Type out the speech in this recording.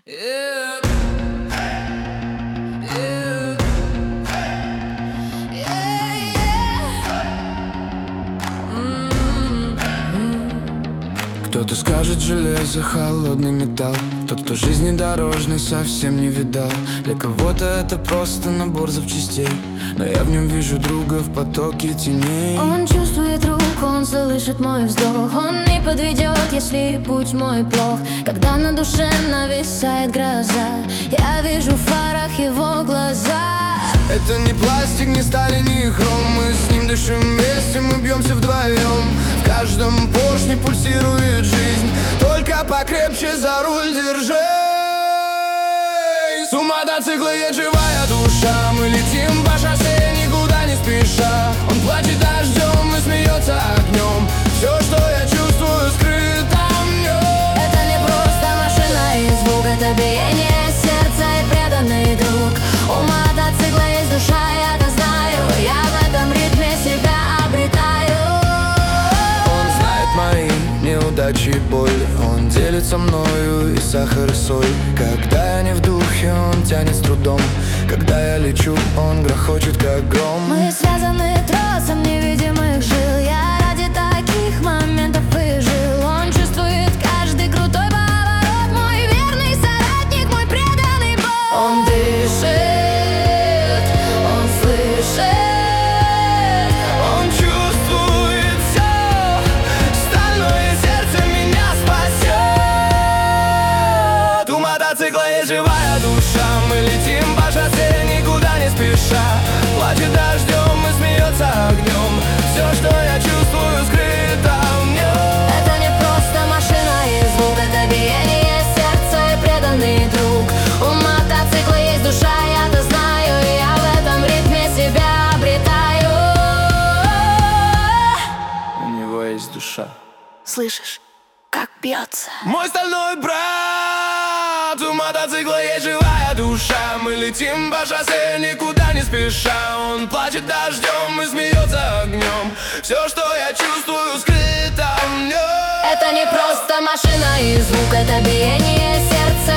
Yeah. Кто-то скажет железо, холодный металл. Тот, кто жизни дорожной совсем не видал. Для кого-то это просто набор запчастей, но я в нем вижу друга в потоке теней. Он чувствует руку, он слышит мой вздох. Он не подведет, если путь мой плох. Когда на душе нависает гроза, я вижу в фарах его глаза. Это не пластик, не сталь, не хром. Мы с ним дышим вместе, мы бьемся вдвоем. В каждом поршне пульсирует жизнь. Только покрепче за руль держись. У мотоцикла есть живая душа. Мы летим по шоссе, никуда не спеша. Он плачет дождем и смеется огнем. Все, что я чувствую, скрыто в нем. Это не просто машина и звук, это биение сердца и преданный друг. У мотоцикла есть душа, я это знаю. Я в этом ритме себя обретаю. Он знает мои неудачи и боль. Он делится мною и сахар и соль. Когда я не в духе, он тянет с трудом. Когда я лечу, он грохочет как гром. Мы связаны тросом невидимых жил. Я ради таких моментов и жил. Он чувствует каждый крутой поворот. Мой верный соратник, мой преданный бог. Он дышит, он слышит, Он чувствует все. Стальное сердце меня спасет. У мотоцикла есть живая душа. Мы летим по шоссе, никуда не спеша. Плачет дождем и смеется огнем. Все, что я чувствую, скрыто в нем. это не просто машина и звук, это биение сердца и преданный друг. У мотоцикла есть душа, я-то знаю. Я в этом ритме себя обретаю. У него есть душа. Слышишь, как бьется? Мой стальной брат, у мотоцикла есть живая душа. Мы летим по шоссе, никуда не спеша. Он плачет дождем и смеется огнем. Все, что я чувствую, скрыто в нем. Это не просто машина и звук, это биение сердца